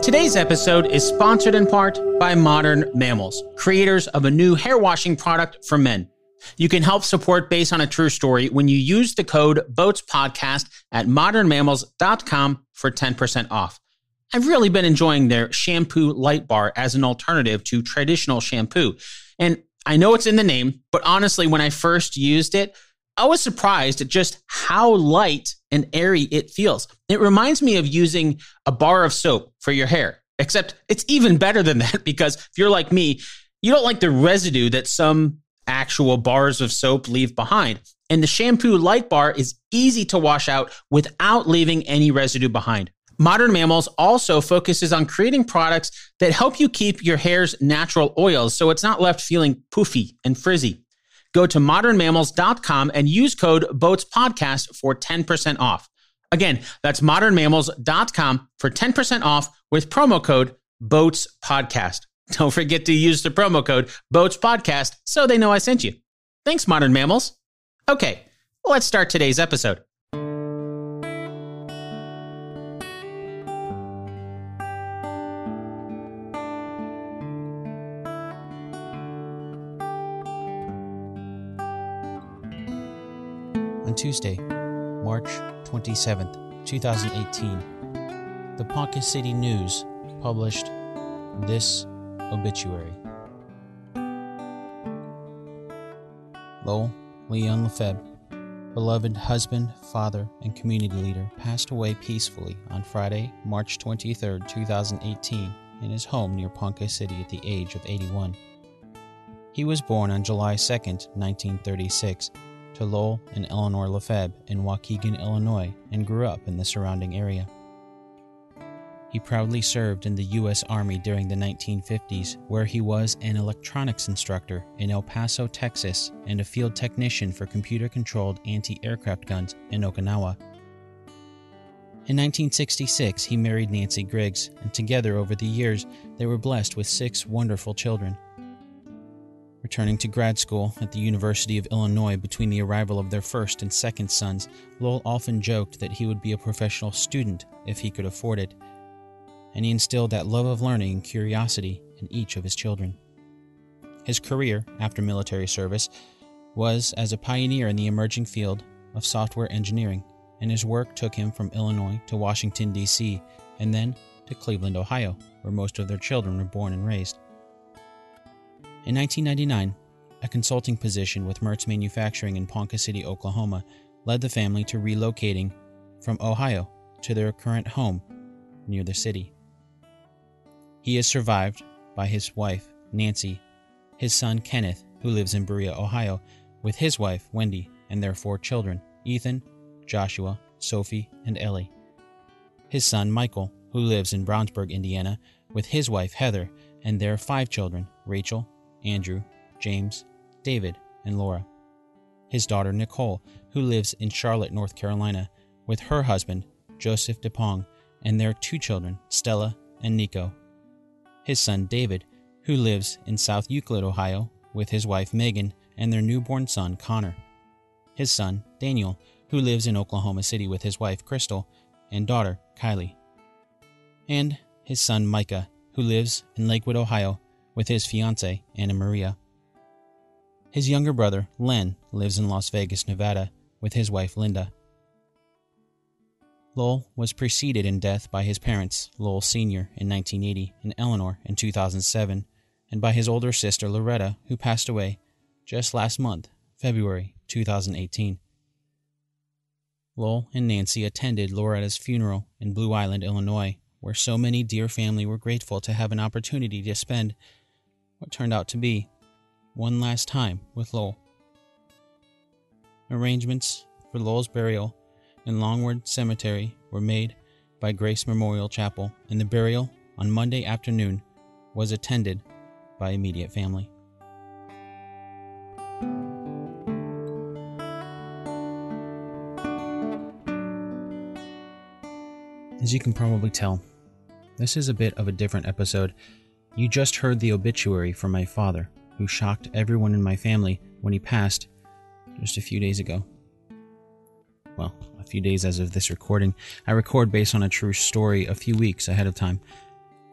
Today's episode is sponsored in part by Modern Mammals, creators of a new hair washing product for men. You can help support Based on a True Story when you use the code BOATSPODCAST at modernmammals.com for 10% off. I've really been enjoying their shampoo light bar as an alternative to traditional shampoo. And I know it's in the name, but honestly, when I first used it, I was surprised at just how light and airy it feels. It reminds me of using a bar of soap for your hair, except it's even better than that because if you're like me, you don't like the residue that some actual bars of soap leave behind. And the shampoo light bar is easy to wash out without leaving any residue behind. Modern Mammals also focuses on creating products that help you keep your hair's natural oils so it's not left feeling poofy and frizzy. Go to modernmammals.com and use code BOATSPODCAST for 10% off. Again, that's modernmammals.com for 10% off with promo code BOATSPODCAST. Don't forget to use the promo code BOATSPODCAST so they know I sent you. Thanks, Modern Mammals. Okay, let's start today's episode. On Tuesday, March 27th, 2018, the Ponca City News published this obituary. Lowell Leon Lefebvre, beloved husband, father, and community leader, passed away peacefully on Friday, March 23rd, 2018, in his home near Ponca City at the age of 81. He was born on July 2nd, 1936, to Lowell and Eleanor Lefebvre in Waukegan, Illinois, and grew up in the surrounding area. He proudly served in the U.S. Army during the 1950s, where he was an electronics instructor in El Paso, Texas, and a field technician for computer-controlled anti-aircraft guns in Okinawa. In 1966, he married Nancy Griggs, and together over the years, they were blessed with 6 wonderful children. Returning to grad school at the University of Illinois between the arrival of their first and second sons, Lowell often joked that he would be a professional student if he could afford it, and he instilled that love of learning and curiosity in each of his children. His career, after military service, was as a pioneer in the emerging field of software engineering, and his work took him from Illinois to Washington, D.C., and then to Cleveland, Ohio, where most of their children were born and raised. In 1999, a consulting position with Mertz Manufacturing in Ponca City, Oklahoma, led the family to relocating from Ohio to their current home near the city. He is survived by his wife, Nancy, his son, Kenneth, who lives in Berea, Ohio, with his wife, Wendy, and their 4 children, Ethan, Joshua, Sophie, and Ellie. His son, Michael, who lives in Brownsburg, Indiana, with his wife, Heather, and their 5 children, Rachel, Andrew, James, David, and Laura. His daughter, Nicole, who lives in Charlotte, North Carolina, with her husband, Joseph DePong, and their 2 children, Stella and Nico. His son, David, who lives in South Euclid, Ohio, with his wife, Megan, and their newborn son, Connor. His son, Daniel, who lives in Oklahoma City with his wife, Crystal, and daughter, Kylie. And his son, Micah, who lives in Lakewood, Ohio, with his fiancée, Anna Maria. His younger brother, Len, lives in Las Vegas, Nevada, with his wife, Linda. Lowell was preceded in death by his parents, Lowell Sr. in 1980 and Eleanor in 2007, and by his older sister, Loretta, who passed away just last month, February 2018. Lowell and Nancy attended Loretta's funeral in Blue Island, Illinois, where so many dear family were grateful to have an opportunity to spend what turned out to be one last time with Lowell. Arrangements for Lowell's burial in Longwood Cemetery were made by Grace Memorial Chapel, and the burial on Monday afternoon was attended by immediate family. As you can probably tell, this is a bit of a different episode. You just heard the obituary from my father, who shocked everyone in my family when he passed just a few days ago. Well, a few days as of this recording. I record based on a true story a few weeks ahead of time.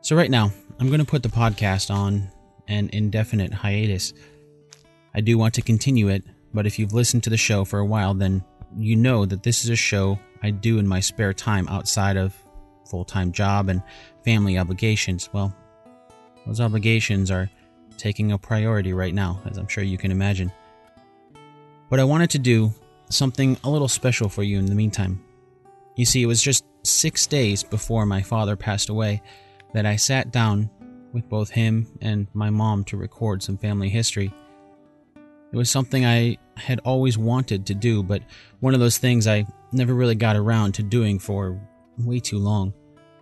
So right now, I'm going to put the podcast on an indefinite hiatus. I do want to continue it, but if you've listened to the show for a while, then you know that this is a show I do in my spare time outside of full-time job and family obligations. Well, those obligations are taking a priority right now, as I'm sure you can imagine. But I wanted to do something a little special for you in the meantime. You see, it was just 6 days before my father passed away that I sat down with both him and my mom to record some family history. It was something I had always wanted to do, but one of those things I never really got around to doing for way too long.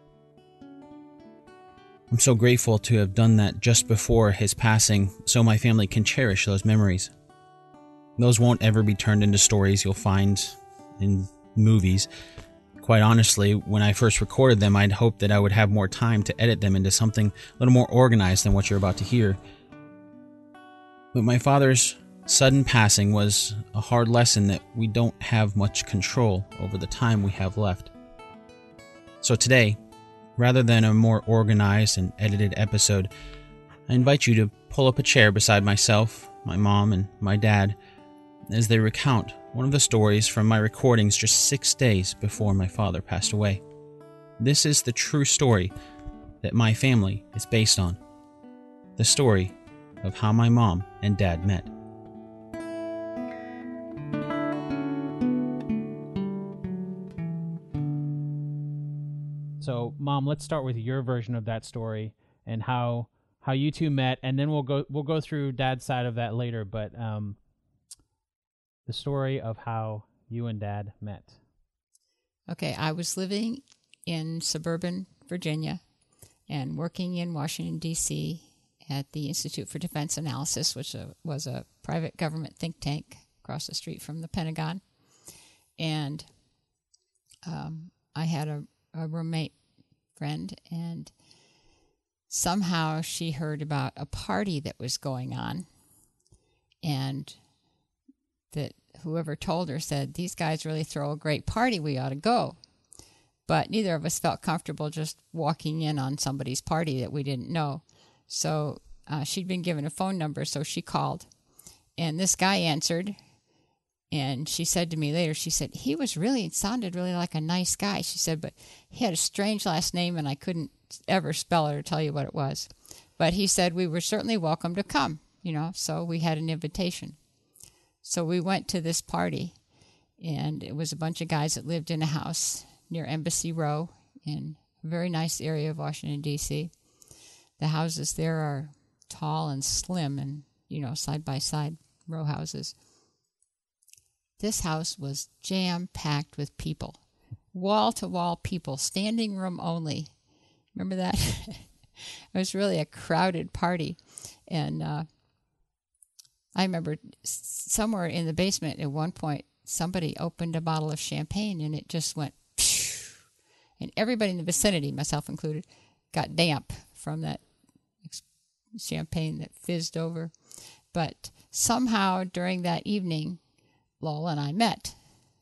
I'm so grateful to have done that just before his passing, so my family can cherish those memories. Those won't ever be turned into stories you'll find in movies. Quite honestly, when I first recorded them, I'd hoped that I would have more time to edit them into something a little more organized than what you're about to hear. But my father's sudden passing was a hard lesson that we don't have much control over the time we have left. So today, rather than a more organized and edited episode, I invite you to pull up a chair beside myself, my mom, and my dad as they recount one of the stories from my recordings just 6 days before my father passed away. This is the true story that my family is based on. The story of how my mom and dad met. So, Mom, let's start with your version of that story and how you two met, and then we'll go through Dad's side of that later. But the story of how you and Dad met. Okay, I was living in suburban Virginia and working in Washington, D.C. at the Institute for Defense Analysis, which was a private government think tank across the street from the Pentagon. And I had a roommate friend, and somehow she heard about a party that was going on, and that whoever told her said, "These guys really throw a great party, we ought to go." But neither of us felt comfortable just walking in on somebody's party that we didn't know. So she'd been given a phone number, so she called, and this guy answered. And she said to me later, she said, sounded really like a nice guy. She said, but he had a strange last name, and I couldn't ever spell it or tell you what it was. But he said we were certainly welcome to come, so we had an invitation. So we went to this party, and it was a bunch of guys that lived in a house near Embassy Row in a very nice area of Washington, D.C. The houses there are tall and slim and, side-by-side row houses. This house was jam-packed with people, wall-to-wall people, standing room only. Remember that? It was really a crowded party. And I remember somewhere in the basement at one point, somebody opened a bottle of champagne, and it just went, phew, and everybody in the vicinity, myself included, got damp from that champagne that fizzed over. But somehow during that evening, Lowell and I met.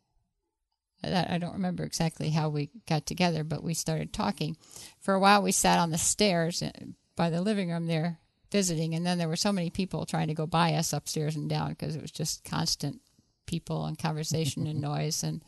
I don't remember exactly how we got together, but we started talking. For a while, we sat on the stairs by the living room there visiting, and then there were so many people trying to go by us upstairs and down because it was just constant people and conversation and noise. And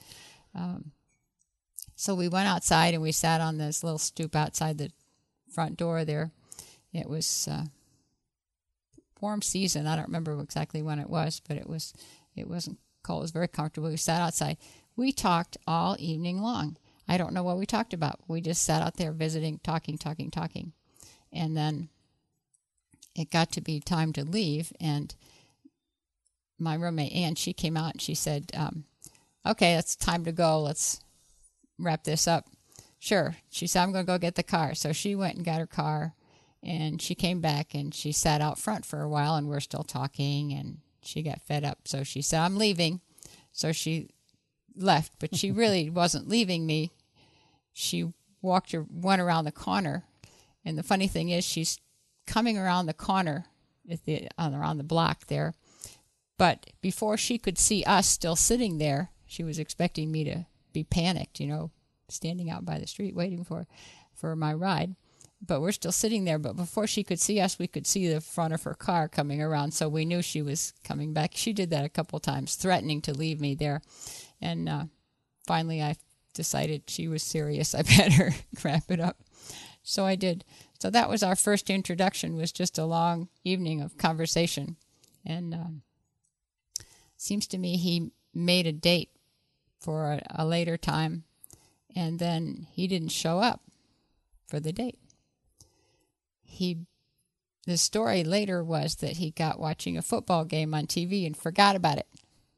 so we went outside, and we sat on this little stoop outside the front door there. It was warm season. I don't remember exactly when it was, but it wasn't cold. It was very comfortable. We sat outside. We talked all evening long. I don't know what we talked about. We just sat out there visiting, talking. And then it got to be time to leave, and my roommate, Ann, she came out and she said, okay, it's time to go. Let's wrap this up. Sure. She said, I'm going to go get the car. So she went and got her car, and she came back, and she sat out front for a while, and we're still talking, and she got fed up. So she said, I'm leaving. So she left, but she really wasn't leaving me. She went around the corner, and the funny thing is she's coming around the corner around the block there. But before she could see us still sitting there, she was expecting me to be panicked, standing out by the street waiting for my ride. but we're still sitting there. But before she could see us, we could see the front of her car coming around, so we knew she was coming back. She did that a couple times, threatening to leave me there. And finally I decided she was serious. I better wrap it up. So I did. So that was our first introduction, was just a long evening of conversation. And seems to me he made a date for a later time, and then he didn't show up for the date. The story later was that he got watching a football game on TV and forgot about it.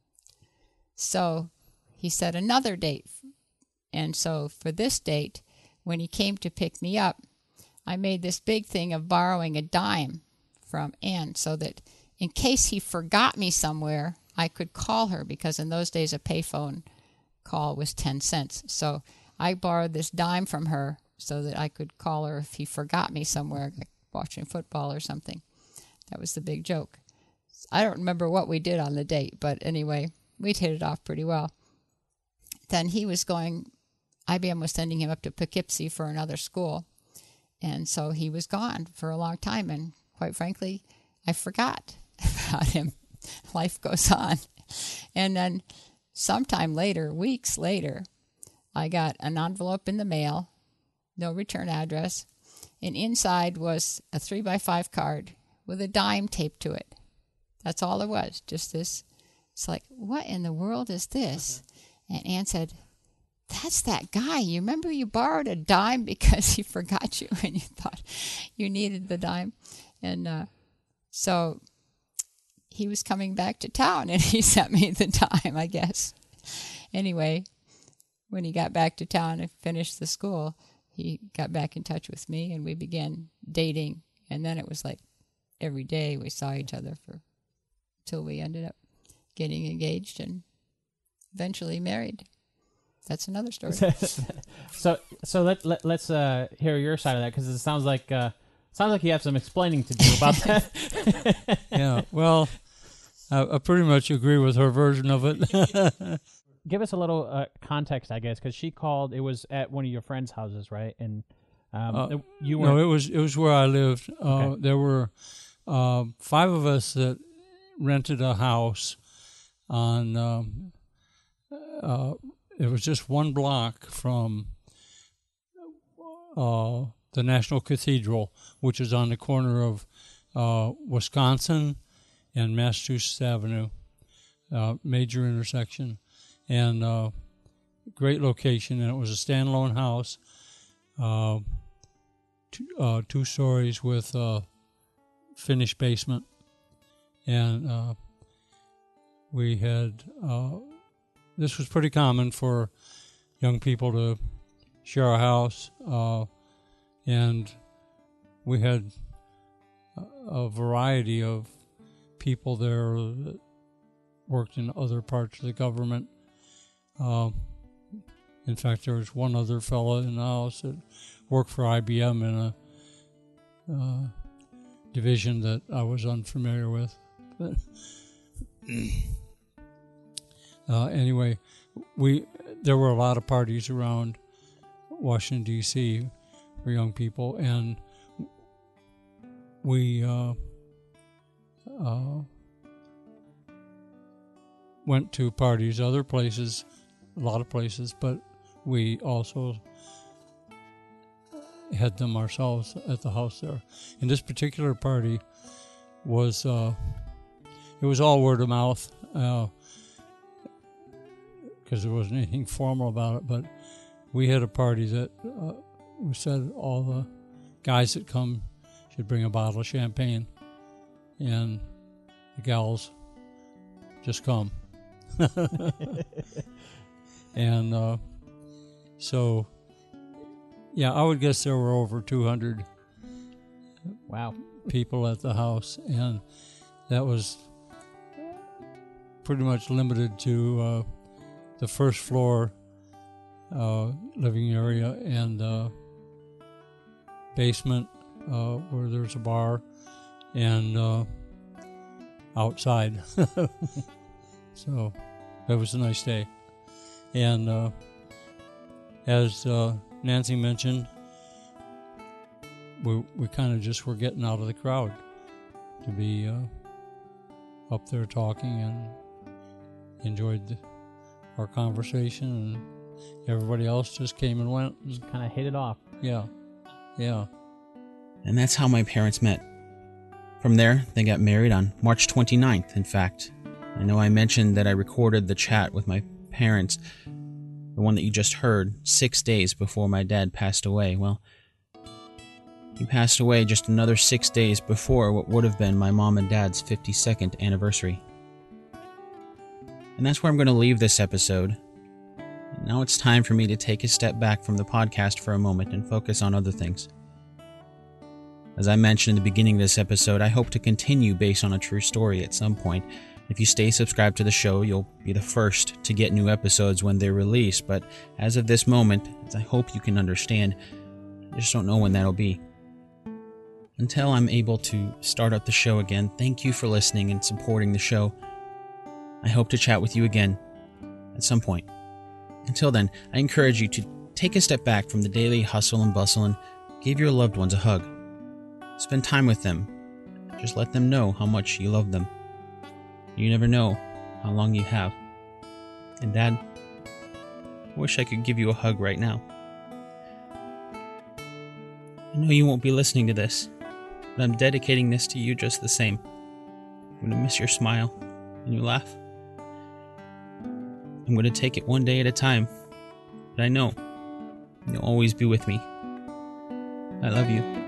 So he set another date. And so for this date, when he came to pick me up, I made this big thing of borrowing a dime from Ann so that in case he forgot me somewhere, I could call her, because in those days a payphone call was 10 cents. So I borrowed this dime from her so that I could call her if he forgot me somewhere, like watching football or something. That was the big joke. I don't remember what we did on the date, but anyway, we'd hit it off pretty well. Then IBM was sending him up to Poughkeepsie for another school. And so he was gone for a long time. And quite frankly, I forgot about him. Life goes on. And then sometime later, weeks later, I got an envelope in the mail, no return address, and inside was a 3x5 card with a dime taped to it. That's all it was, just this. It's like, what in the world is this? And Ann said, that's that guy. You remember you borrowed a dime because he forgot you and you thought you needed the dime. And so he was coming back to town and he sent me the dime, I guess. Anyway, when he got back to town and finished the school, he got back in touch with me and we began dating. And then it was like every day we saw each other till we ended up getting engaged and eventually married. That's another story. So let's hear your side of that, because it sounds like you have some explaining to do about that. Yeah, well, I pretty much agree with her version of it. Give us a little context, I guess, because she called. It was at one of your friends' houses, right? And you were. No, it was where I lived. Okay. There were 5 of us that rented a house on. It was just 1 block from the National Cathedral, which is on the corner of Wisconsin and Massachusetts Avenue, major intersection, and great location. And it was a standalone house, 2 stories with finished basement, and we had. This was pretty common for young people to share a house, and we had a variety of people there that worked in other parts of the government. In fact, there was one other fellow in the house that worked for IBM in a division that I was unfamiliar with. Anyway, there were a lot of parties around Washington, D.C. for young people, and we went to parties other places, a lot of places, but we also had them ourselves at the house there. And this particular party was, it was all word of mouth, because there wasn't anything formal about it, but we had a party that we said all the guys that come should bring a bottle of champagne, and the gals just come. And so, yeah, I would guess there were over 200 people at the house, and that was pretty much limited to the first floor living area and basement where there's a bar, and outside. So that was a nice day. And as Nancy mentioned, we kind of just were getting out of the crowd to be up there talking, and enjoyed our conversation, and everybody else just came and went. Just kind of hit it off. Yeah. And that's how my parents met. From there, they got married on March 29th, in fact. I know I mentioned that I recorded the chat with my parents, the one that you just heard, 6 days before my dad passed away. Well, he passed away just another 6 days before what would have been my mom and dad's 52nd anniversary. And that's where I'm going to leave this episode. Now it's time for me to take a step back from the podcast for a moment and focus on other things. As I mentioned in the beginning of this episode, I hope to continue based on a true story at some point. If you stay subscribed to the show, you'll be the first to get new episodes when they're released, but as of this moment, as I hope you can understand, I just don't know when that'll be. Until I'm able to start up the show again, thank you for listening and supporting the show. I hope to chat with you again at some point. Until then, I encourage you to take a step back from the daily hustle and bustle and give your loved ones a hug. Spend time with them. Just let them know how much you love them. You never know how long you have. And Dad, I wish I could give you a hug right now. I know you won't be listening to this, but I'm dedicating this to you just the same. I'm going to miss your smile and your laugh. I'm going to take it one day at a time, but I know you'll always be with me. I love you.